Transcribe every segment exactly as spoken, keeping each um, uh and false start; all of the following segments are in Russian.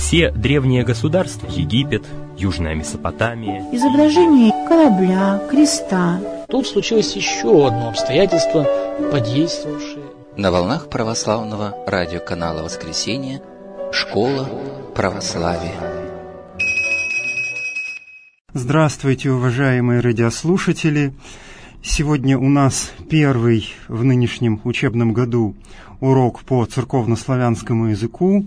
Все древние государства — Египет, Южная Месопотамия, изображение корабля, креста. Тут случилось еще одно обстоятельство, подействовавшее. На волнах православного радиоканала «Воскресенье» «Школа православия». Здравствуйте, уважаемые радиослушатели! Сегодня у нас первый в нынешнем учебном году урок по церковнославянскому языку.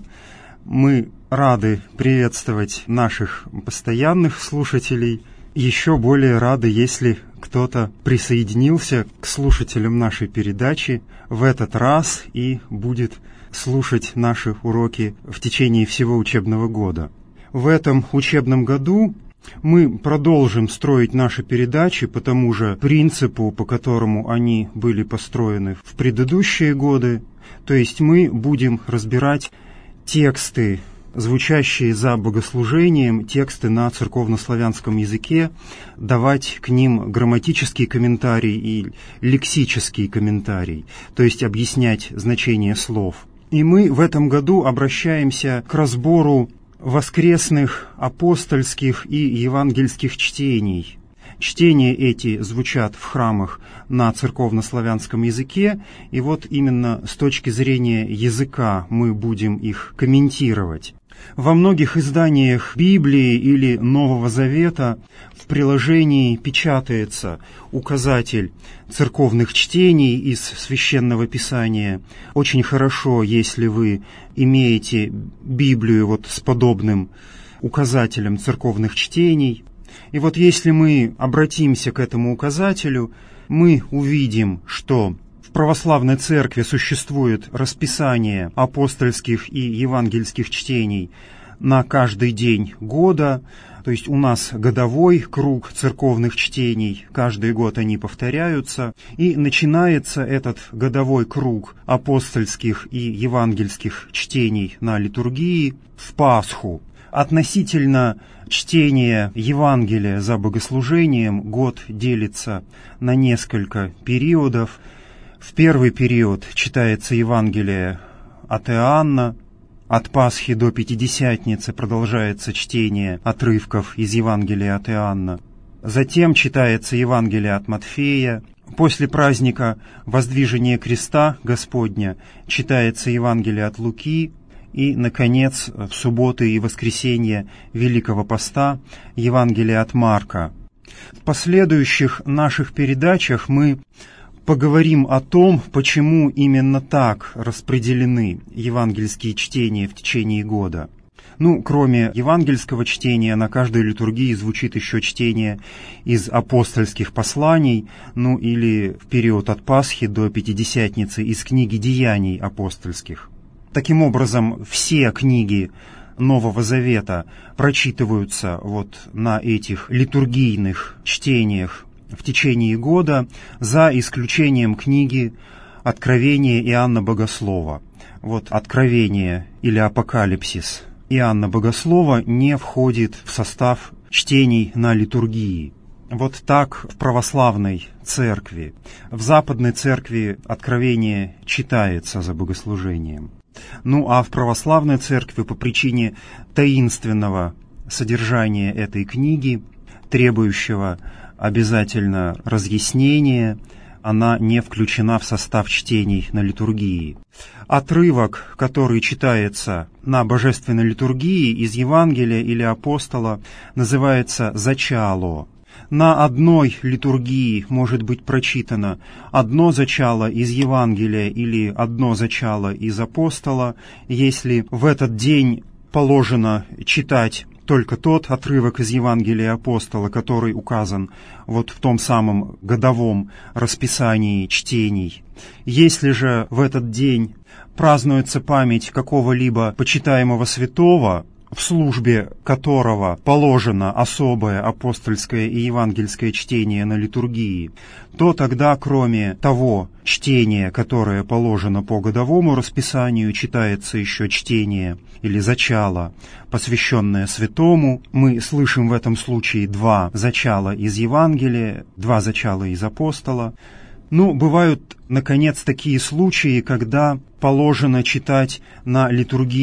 Мы рады приветствовать наших постоянных слушателей. Еще более рады, если кто-то присоединился к слушателям нашей передачи в этот раз и будет слушать наши уроки в течение всего учебного года. В этом учебном году мы продолжим строить наши передачи по тому же принципу, по которому они были построены в предыдущие годы. То есть мы будем разбирать тексты, звучащие за богослужением, тексты на церковнославянском языке, давать к ним грамматический комментарий и лексический комментарий, то есть объяснять значение слов. И мы в этом году обращаемся к разбору воскресных апостольских и евангельских чтений. Чтения эти звучат в храмах на церковнославянском языке, и вот именно с точки зрения языка мы будем их комментировать. Во многих изданиях Библии или Нового Завета в приложении печатается указатель церковных чтений из Священного Писания. Очень хорошо, если вы имеете Библию вот с подобным указателем церковных чтений. И вот если мы обратимся к этому указателю, мы увидим, что в православной церкви существует расписание апостольских и евангельских чтений на каждый день года, то есть у нас годовой круг церковных чтений, каждый год они повторяются, и начинается этот годовой круг апостольских и евангельских чтений на литургии в Пасху. Относительно чтения Евангелия за богослужением год делится на несколько периодов. В первый период читается Евангелие от Иоанна, от Пасхи до Пятидесятницы продолжается чтение отрывков из Евангелия от Иоанна. Затем читается Евангелие от Матфея. После праздника Воздвижения Креста Господня читается Евангелие от Луки. И, наконец, в субботы и воскресенье Великого Поста Евангелие от Марка. В последующих наших передачах мы поговорим о том, почему именно так распределены евангельские чтения в течение года. Ну, кроме евангельского чтения, на каждой литургии звучит еще чтение из апостольских посланий, ну или в период от Пасхи до Пятидесятницы из книги «Деяний апостольских». Таким образом, все книги Нового Завета прочитываются вот на этих литургийных чтениях в течение года, за исключением книги «Откровение Иоанна Богослова». Вот «Откровение» или «Апокалипсис» Иоанна Богослова не входит в состав чтений на литургии. Вот так в православной церкви. В западной церкви Откровение читается за богослужением. Ну а в православной церкви по причине таинственного содержания этой книги, требующего обязательно разъяснения, она не включена в состав чтений на литургии. Отрывок, который читается на божественной литургии из Евангелия или апостола, называется «зачало». На одной литургии может быть прочитано одно зачало из Евангелия или одно зачало из апостола, если в этот день положено читать только тот отрывок из Евангелия апостола, который указан вот в том самом годовом расписании чтений. Если же в этот день празднуется память какого-либо почитаемого святого, в службе которого положено особое апостольское и евангельское чтение на литургии, то тогда, кроме того чтения, которое положено по годовому расписанию, читается еще чтение или зачало, посвященное святому. Мы слышим в этом случае два зачала из Евангелия, два зачала из апостола. Ну, бывают, наконец, такие случаи, когда положено читать на литургии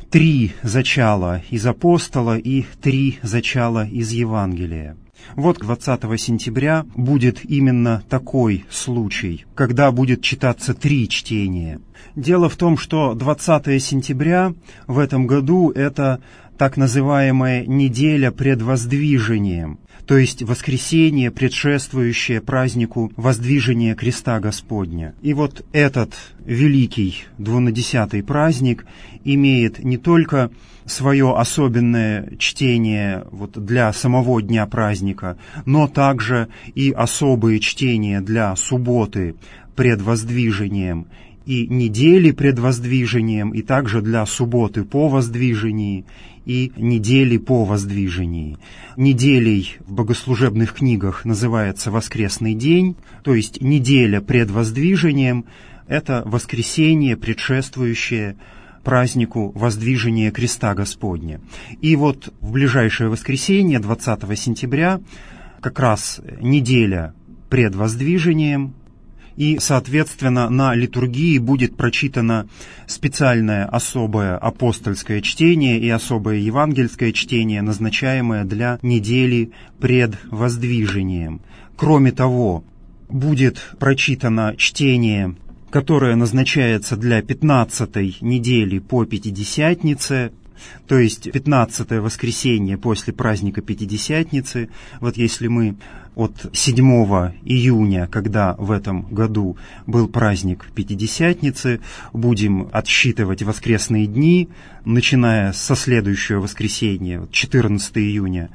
три зачала из апостола и три зачала из Евангелия. Вот двадцатого сентября будет именно такой случай, когда будет читаться три чтения. Дело в том, что двадцатого сентября в этом году это так называемая неделя пред воздвижением, то есть воскресенье, предшествующее празднику воздвижения креста Господня. И вот этот великий двунадесятый праздник имеет не только свое особенное чтение вот для самого дня праздника, но также и особые чтения для субботы пред воздвижением и недели пред воздвижением, и также для субботы по воздвижении и недели по воздвижении. Неделей в богослужебных книгах называется воскресный день, то есть неделя пред воздвижением – это воскресенье, предшествующее празднику воздвижения креста Господня. И вот в ближайшее воскресенье, двадцатого сентября, как раз неделя пред воздвижением, и, соответственно, на литургии будет прочитано специальное особое апостольское чтение и особое евангельское чтение, назначаемое для недели пред воздвижением. Кроме того, будет прочитано чтение, которое назначается для пятнадцатой недели по Пятидесятнице, то есть пятнадцатое воскресенье после праздника Пятидесятницы. Вот если мы от седьмого июня, когда в этом году был праздник Пятидесятницы, будем отсчитывать воскресные дни, начиная со следующего воскресенья, четырнадцатого июня,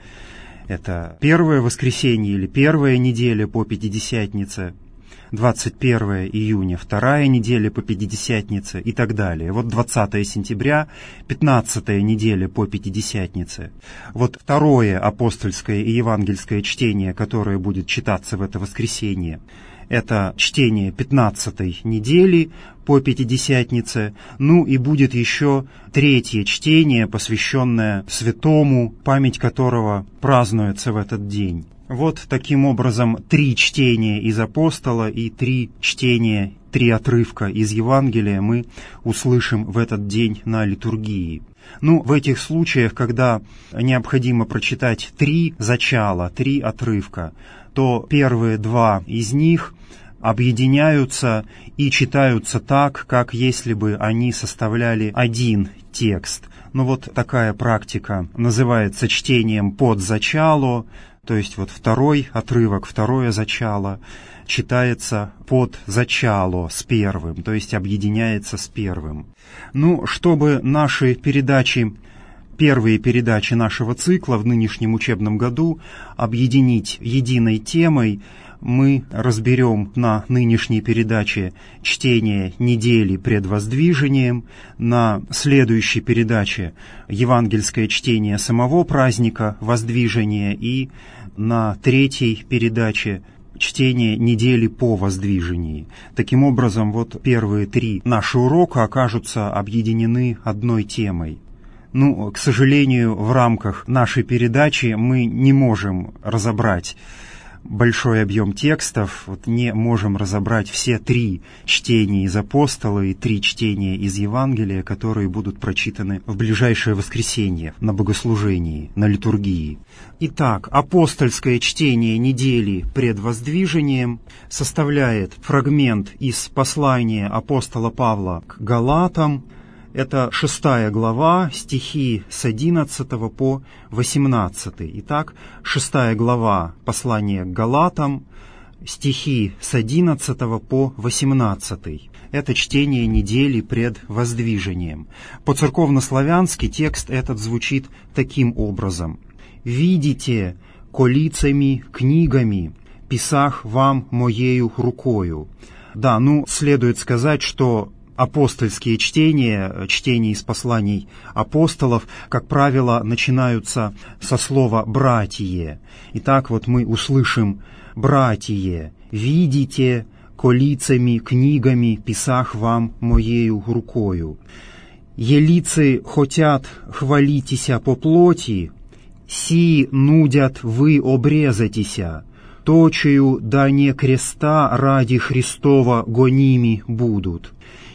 это первое воскресенье или первая неделя по Пятидесятнице, двадцать первого июня, вторая неделя по Пятидесятнице и так далее. Вот двадцатого сентября, пятнадцатая неделя по Пятидесятнице. Вот второе апостольское и евангельское чтение, которое будет читаться в это воскресенье, это чтение пятнадцатой недели по Пятидесятнице. Ну и будет еще третье чтение, посвященное святому, память которого празднуется в этот день. Вот таким образом три чтения из апостола и три чтения, три отрывка из Евангелия мы услышим в этот день на литургии. Ну, в этих случаях, когда необходимо прочитать три зачала, три отрывка, то первые два из них объединяются и читаются так, как если бы они составляли один текст. Ну вот такая практика называется чтением под зачало. То есть вот второй отрывок, второе зачало читается под зачало с первым, то есть объединяется с первым. Ну, чтобы наши передачи, первые передачи нашего цикла в нынешнем учебном году объединить единой темой, мы разберем на нынешней передаче чтение недели пред воздвижением, на следующей передаче евангельское чтение самого праздника воздвижения и на третьей передаче чтение недели по воздвижении. Таким образом, вот первые три наши урока окажутся объединены одной темой. Ну, к сожалению, в рамках нашей передачи мы не можем разобрать большой объем текстов, вот не можем разобрать все три чтения из апостола и три чтения из Евангелия, которые будут прочитаны в ближайшее воскресенье на богослужении, на литургии. Итак, апостольское чтение недели пред воздвижением составляет фрагмент из послания апостола Павла к Галатам. Это шестая глава, стихи с одиннадцатого по восемнадцатый. Итак, шестая глава послания к Галатам, стихи с одиннадцатого по восемнадцатый. Это чтение недели пред воздвижением. По-церковнославянски текст этот звучит таким образом. «Видите, колицами книгами, писах вам моею рукою». Да, ну, следует сказать, что апостольские чтения, чтения из посланий апостолов, как правило, начинаются со слова «братие». Итак, вот мы услышим «братие, видите, колицами, книгами, писах вам моею рукою. Елицы хотят хвалитеся по плоти, си нудят вы обрезатися, точею да не креста ради Христова гоними будут.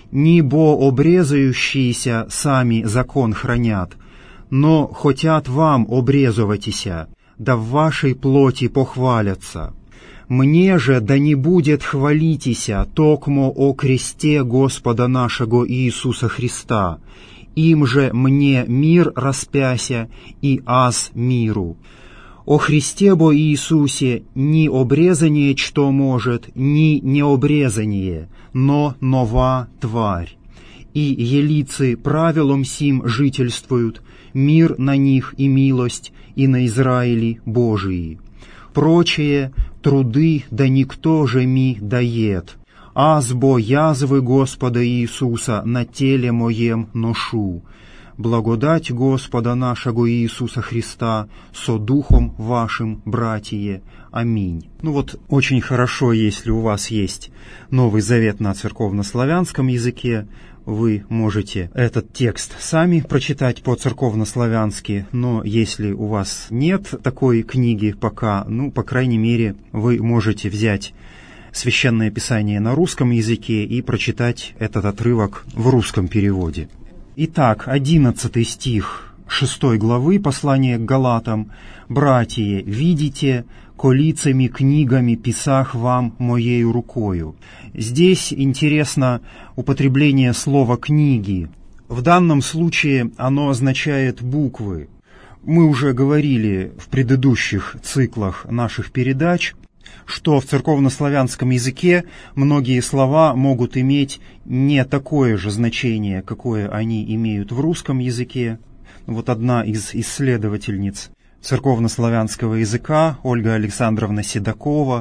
ни бо обрезающиеся сами закон хранят, но хотят вам обрезыватися, да в вашей плоти похвалятся. Мне же да не будет хвалитеся токмо о кресте Господа нашего Иисуса Христа, им же мне мир распяся и аз миру. О Христе бо Иисусе ни обрезание что может, ни необрезание, но нова тварь. И елицы правилом сим жительствуют, мир на них и милость, и на Израиле Божии. Прочие труды да никто же ми дает, аз бо язвы Господа Иисуса на теле моем ношу. Благодать Господа нашего Иисуса Христа со духом вашим, братья. Аминь. Ну вот, очень хорошо, если у вас есть Новый Завет на церковнославянском языке, вы можете этот текст сами прочитать по-церковнославянски, но если у вас нет такой книги пока, ну, по крайней мере, вы можете взять Священное Писание на русском языке и прочитать этот отрывок в русском переводе. Итак, одиннадцатый стих шестой главы послания к Галатам. «Братья, видите, колицами книгами писах вам моею рукою». Здесь интересно употребление слова «книги». В данном случае оно означает буквы. Мы уже говорили в предыдущих циклах наших передач, что в церковнославянском языке многие слова могут иметь не такое же значение, какое они имеют в русском языке. Вот одна из исследовательниц церковнославянского языка, Ольга Александровна Седокова,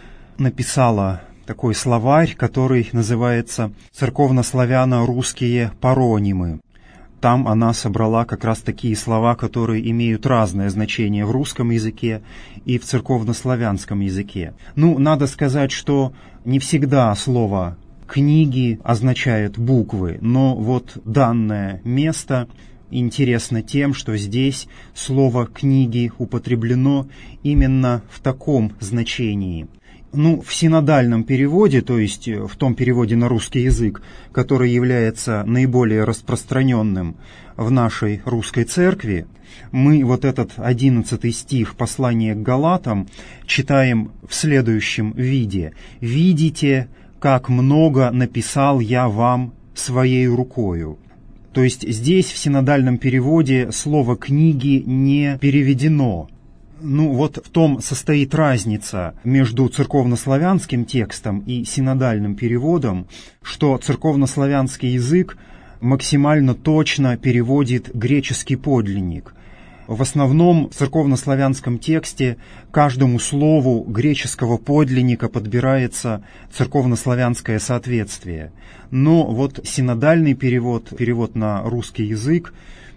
написала такой словарь, который называется «Церковнославяно-русские паронимы». Там она собрала как раз такие слова, которые имеют разное значение в русском языке и в церковнославянском языке. Ну, надо сказать, что не всегда слово «книги» означает буквы, но вот данное место интересно тем, что здесь слово «книги» употреблено именно в таком значении. Ну, в синодальном переводе, то есть в том переводе на русский язык, который является наиболее распространенным в нашей русской церкви, мы вот этот одиннадцатый стих послания к Галатам читаем в следующем виде. «Видите, как много написал я вам своей рукою». То есть здесь в синодальном переводе слово «книги» не переведено. Ну вот в том состоит разница между церковнославянским текстом и синодальным переводом, что церковнославянский язык максимально точно переводит греческий подлинник. В основном в церковнославянском тексте каждому слову греческого подлинника подбирается церковнославянское соответствие. Но вот синодальный перевод, перевод на русский язык,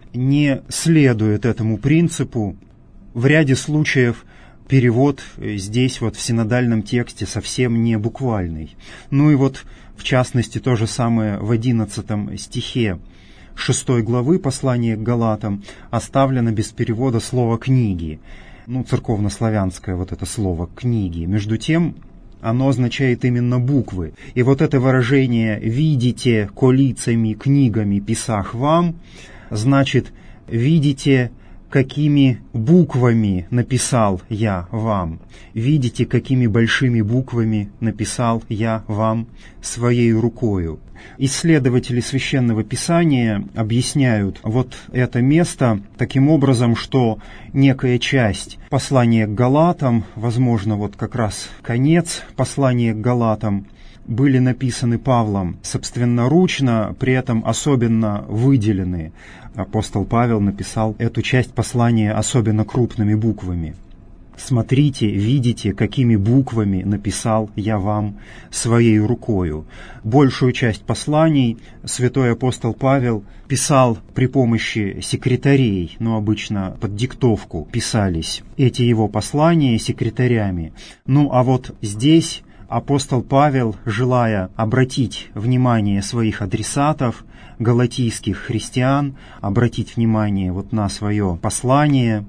не следует этому принципу. В ряде случаев перевод здесь вот в синодальном тексте совсем не буквальный. Ну и вот в частности то же самое в одиннадцатом стихе шестой главы послания к Галатам оставлено без перевода слово «книги». Ну, церковнославянское вот это слово «книги». Между тем, оно означает именно буквы. И вот это выражение «видите колицами книгами писах вам» значит «видите, какими буквами написал я вам. Видите, какими большими буквами написал я вам своей рукою». Исследователи Священного Писания объясняют вот это место таким образом, что некая часть послания к Галатам, возможно, вот как раз конец послания к Галатам, были написаны Павлом собственноручно, при этом особенно выделены. Апостол Павел написал эту часть послания особенно крупными буквами. «Смотрите, видите, какими буквами написал я вам своей рукою». Большую часть посланий святой апостол Павел писал при помощи секретарей, но обычно под диктовку писались эти его послания секретарями. Ну а вот здесь апостол Павел, желая обратить внимание своих адресатов, галатийских христиан, обратить внимание вот на свое послание,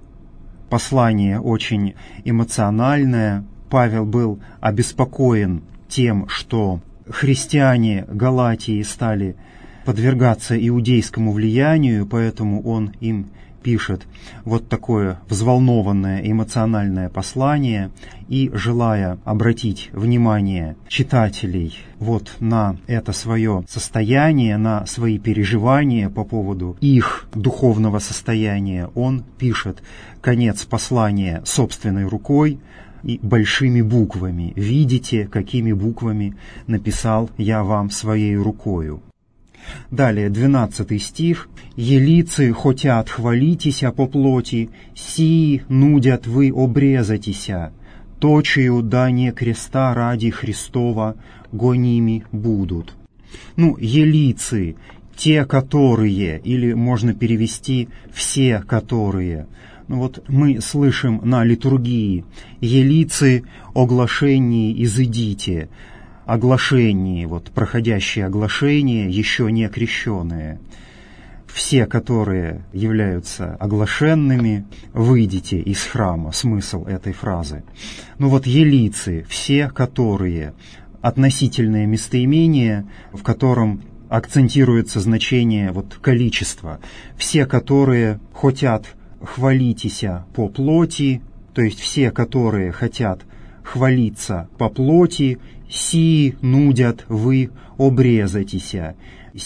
послание очень эмоциональное. Павел был обеспокоен тем, что христиане Галатии стали подвергаться иудейскому влиянию, поэтому он им пишет вот такое взволнованное эмоциональное послание, и, желая обратить внимание читателей вот на это свое состояние, на свои переживания по поводу их духовного состояния, он пишет конец послания собственной рукой и большими буквами. «Видите, какими буквами написал я вам своей рукою». Далее, двенадцатый стих. «Елицы хотят хвалитеся по плоти, сии нудят вы обрезатися, точию да не креста ради Христова гоними будут». Ну, елицы, те, которые, или можно перевести «все, которые». Ну вот мы слышим на литургии «елицы оглашении изыдите», оглашение, вот проходящее оглашение, еще не крещенные. Все, которые являются оглашенными, выйдите из храма. Смысл этой фразы. Ну вот елицы, все, которые, относительное местоимение, в котором акцентируется значение вот количества. Все, которые хотят хвалитеся по плоти, то есть все, которые хотят хвалиться по плоти, сии нудят вы обрезатися.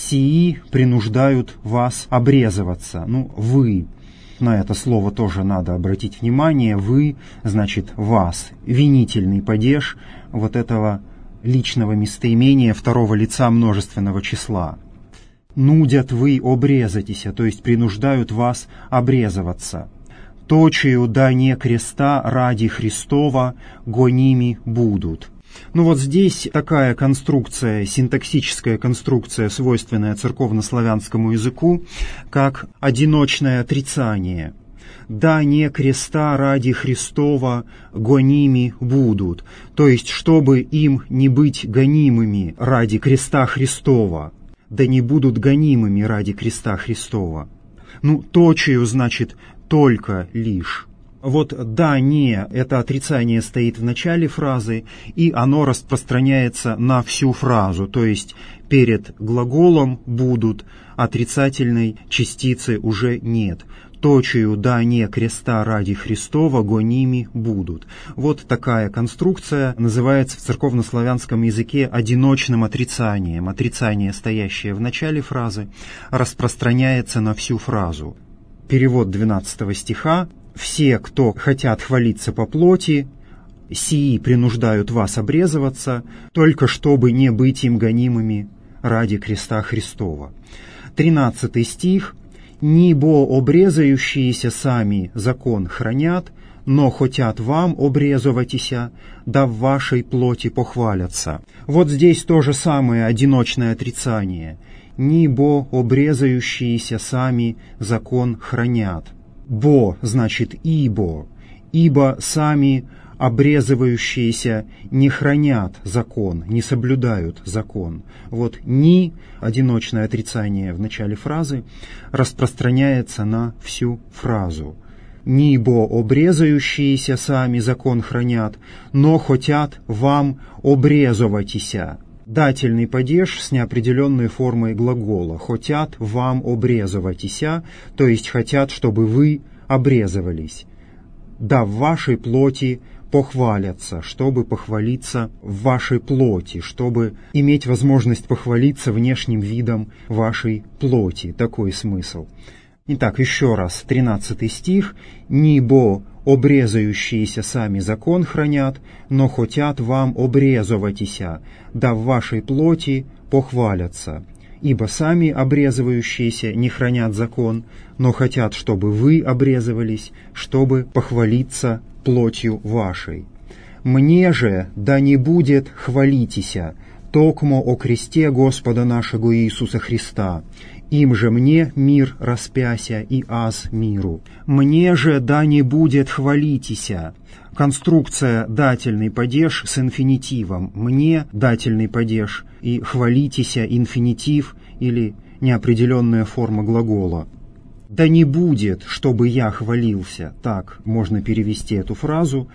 Сии принуждают вас обрезываться. Ну, вы. На это слово тоже надо обратить внимание. Вы, значит, вас. Винительный падеж вот этого личного местоимения второго лица множественного числа. Нудят вы обрезатися, то есть принуждают вас обрезываться. Точию да не креста ради Христова гоними будут. Ну вот здесь такая конструкция, синтаксическая конструкция, свойственная церковнославянскому языку, как одиночное отрицание. «Да не креста ради Христова гоними будут», то есть, чтобы им не быть гонимыми ради креста Христова, да не будут гонимыми ради креста Христова. Ну, точию, значит, только лишь. Вот «да, не» — это отрицание стоит в начале фразы, и оно распространяется на всю фразу, то есть перед глаголом «будут» отрицательной частицы уже нет. Точию «да, не креста ради Христова гоними будут». Вот такая конструкция называется в церковнославянском языке одиночным отрицанием. Отрицание, стоящее в начале фразы, распространяется на всю фразу. Перевод двенадцатого стиха. «Все, кто хотят хвалиться по плоти, сии принуждают вас обрезываться, только чтобы не быть им гонимыми ради креста Христова». Тринадцатый стих. «Нибо обрезающиеся сами закон хранят, но хотят вам обрезыватися, да в вашей плоти похвалятся». Вот здесь то же самое одиночное отрицание. «Нибо обрезающиеся сами закон хранят». «Бо» значит «ибо», ибо сами обрезывающиеся не хранят закон, не соблюдают закон. Вот «ни», одиночное отрицание в начале фразы, распространяется на всю фразу. «Нибо обрезающиеся сами закон хранят, но хотят вам обрезыватися». Дательный падеж с неопределенной формой глагола. «Хотят вам обрезыватися», то есть хотят, чтобы вы обрезывались. «Да в вашей плоти похвалятся», чтобы похвалиться в вашей плоти, чтобы иметь возможность похвалиться внешним видом вашей плоти. Такой смысл. Итак, еще раз, тринадцатый стих. «Нибо обрезающиеся сами закон хранят, но хотят вам обрезыватися, да в вашей плоти похвалятся. Ибо сами обрезывающиеся не хранят закон, но хотят, чтобы вы обрезывались, чтобы похвалиться плотью вашей. Мне же да не будет хвалитеся, токмо о кресте Господа нашего Иисуса Христа. Им же мне мир распяся и аз миру. Мне же да не будет хвалитеся». Конструкция дательный падеж с инфинитивом. «Мне» дательный падеж и «хвалитеся» инфинитив или неопределенная форма глагола. «Да не будет, чтобы я хвалился». Так можно перевести эту фразу.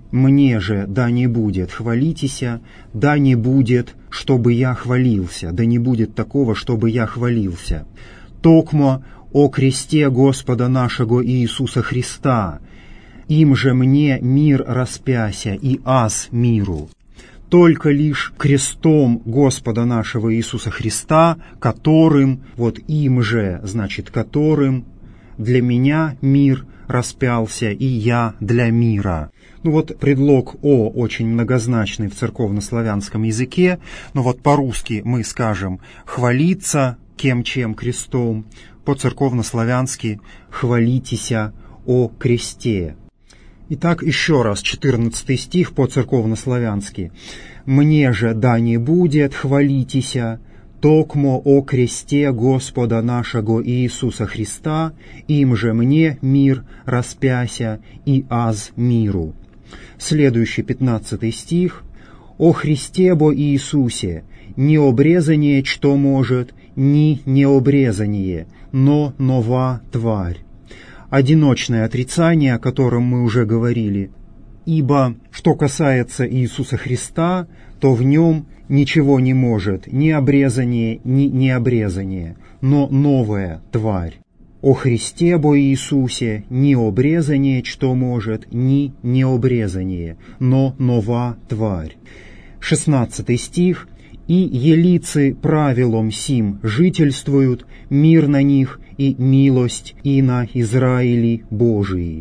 мне же да не будет хвалитеся, да не будет, чтобы я хвалился, да не будет такого, чтобы я хвалился. Токмо о кресте Господа нашего Иисуса Христа, им же мне мир распяся и аз миру. Только лишь крестом Господа нашего Иисуса Христа, которым, вот им же, значит, которым, для меня мир распялся, и я для мира. Ну вот предлог «о» очень многозначный в церковнославянском языке, но вот по-русски мы скажем «хвалиться кем-чем крестом», по-церковнославянски «хвалитеся о кресте». Итак, еще раз, четырнадцатый стих по-церковнославянски. «Мне же да не будет хвалитеся, токмо о кресте Господа нашего Иисуса Христа, им же мне мир распяся и аз миру». Следующий, пятнадцатый стих. «О Христе бо Иисусе, не обрезание, что может, ни необрезание, но нова тварь». Одиночное отрицание, о котором мы уже говорили. Ибо, что касается Иисуса Христа, то в нем ничего не может, ни обрезание, ни необрезание, но новая тварь. О Христе бо Иисусе ни обрезание, что может, ни необрезание, но нова тварь. Шестнадцатый стих. «И елицы правилом сим жительствуют, мир на них и милость и на Израиле Божии».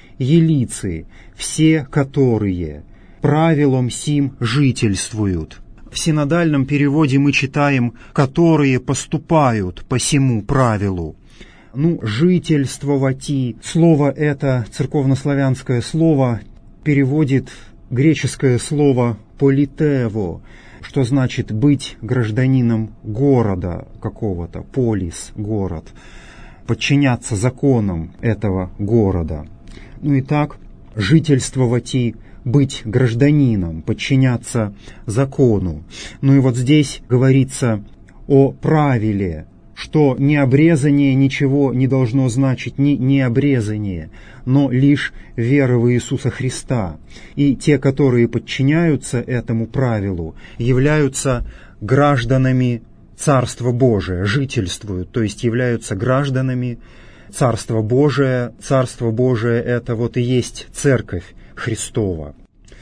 Елицы, все которые правилом сим жительствуют. В синодальном переводе мы читаем «которые поступают по сему правилу». Ну, жительствовати, слово это, церковнославянское слово, переводит греческое слово «политево», что значит быть гражданином города какого-то, полис, город, подчиняться законам этого города. Ну и так, жительствовати, быть гражданином, подчиняться закону. Ну и вот здесь говорится о правиле, что необрезание ничего не должно значить, ни необрезание, но лишь вера в Иисуса Христа. И те, которые подчиняются этому правилу, являются гражданами Царства Божия, жительствуют, то есть являются гражданами Царства Божия. Царство Божие — это вот и есть Церковь Христова.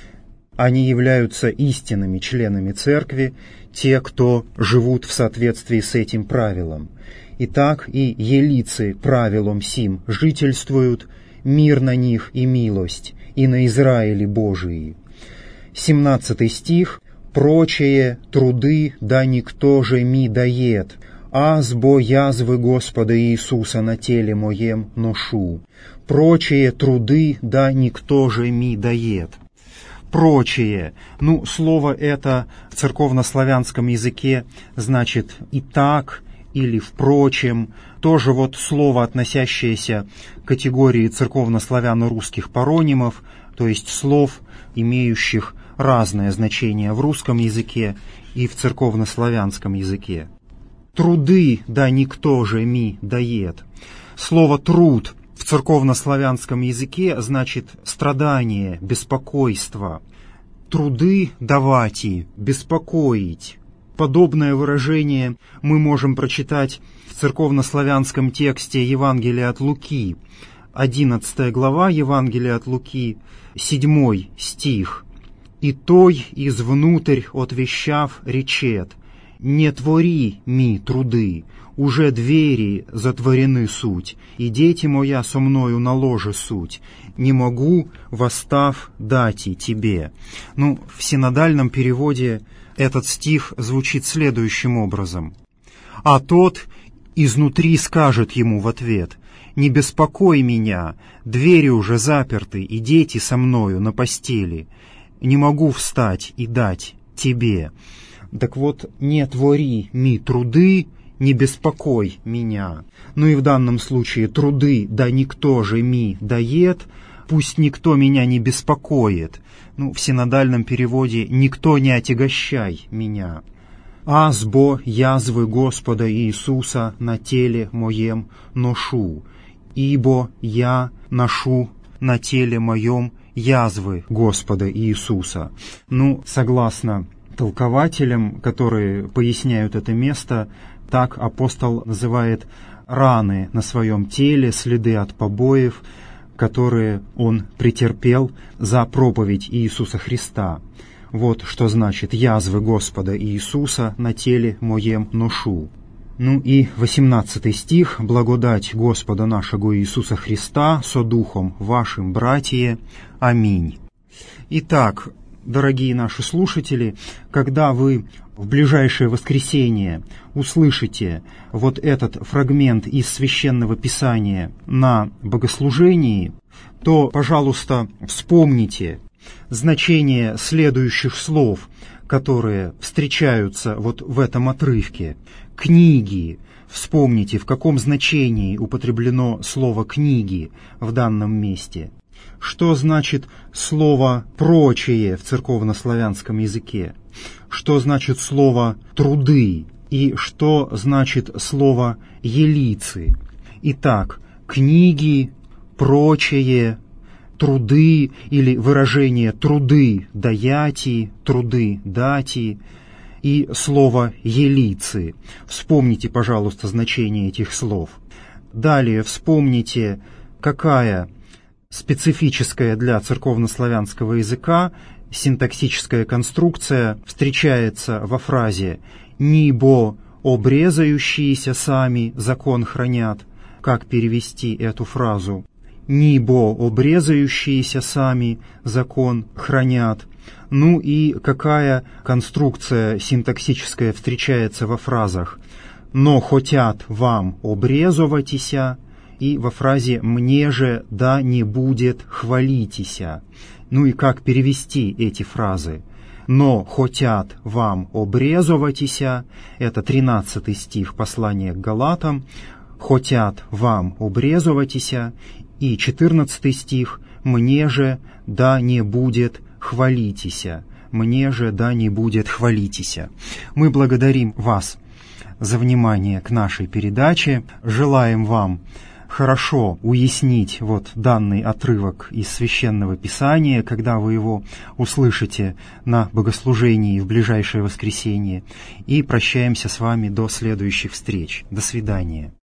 Они являются истинными членами Церкви, те, кто живут в соответствии с этим правилом. Итак, и елицы правилом сим жительствуют, мир на них и милость, и на Израиле Божии. Семнадцатый стих. «Прочие труды да никто же ми дает, аз бо язвы Господа Иисуса на теле моем ношу». Прочие труды да никто же ми дает. Прочие. Ну, слово это в церковнославянском языке значит «и так» или «впрочем». Тоже вот слово, относящееся к категории церковнославяно-русских паронимов, то есть слов, имеющих разное значение в русском языке и в церковнославянском языке. Труды да никто же ми дает. Слово «труд» в церковнославянском языке значит страдание, беспокойство. Труды давати, беспокоить. Подобное выражение мы можем прочитать в церковнославянском тексте Евангелия от Луки, одиннадцатая глава Евангелия от Луки, седьмой стих. «И той извнутрь отвещав речет, не твори ми труды, уже двери затворены суть, и дети моя со мною на ложе суть, не могу, восстав, дати тебе». Ну, в синодальном переводе этот стих звучит следующим образом. «А тот изнутри скажет ему в ответ, не беспокой меня, двери уже заперты, и дети со мною на постели, не могу встать и дать тебе». Так вот, не твори ми труды, не беспокой меня. Ну и в данном случае труды да никто же ми дает, пусть никто меня не беспокоит. Ну, в синодальном переводе «никто не отягощай меня». «Аз бо язвы Господа Иисуса на теле моем ношу, ибо я ношу на теле моем язвы Господа Иисуса. Ну, согласно толкователям, которые поясняют это место, так апостол называет раны на своем теле, следы от побоев, которые он претерпел за проповедь Иисуса Христа. Вот что значит «язвы Господа Иисуса на теле моем ношу». Ну и восемнадцатый стих. «Благодать Господа нашего Иисуса Христа со Духом вашим, братья. Аминь». Итак, дорогие наши слушатели, когда вы в ближайшее воскресенье услышите вот этот фрагмент из Священного Писания на богослужении, то, пожалуйста, вспомните значение следующих слов, которые встречаются вот в этом отрывке. Книги. Вспомните, в каком значении употреблено слово «книги» в данном месте. Что значит слово «прочее» в церковнославянском языке? Что значит слово «труды» и что значит слово «елицы». Итак, книги, прочее, труды или выражение «труды даяти», «труды дати» и слово «елицы». Вспомните, пожалуйста, значение этих слов. Далее вспомните, какая специфическая для церковнославянского языка синтаксическая конструкция встречается во фразе «нибо обрезающиеся сами закон хранят». Как перевести эту фразу? «Нибо обрезающиеся сами закон хранят». Ну и какая конструкция синтаксическая встречается во фразах «но хотят вам обрезыватися» и во фразе «мне же да не будет хвалитеся». Ну и как перевести эти фразы? «Но хотят вам обрезыватися» — это тринадцатый стих послания к Галатам, «хотят вам обрезыватися» и четырнадцатый стих «мне же да не будет хвалитеся». «Мне же да не будет хвалитеся». Мы благодарим вас за внимание к нашей передаче, желаем вам хорошо уяснить вот данный отрывок из Священного Писания, когда вы его услышите на богослужении в ближайшее воскресенье. И прощаемся с вами до следующих встреч. До свидания.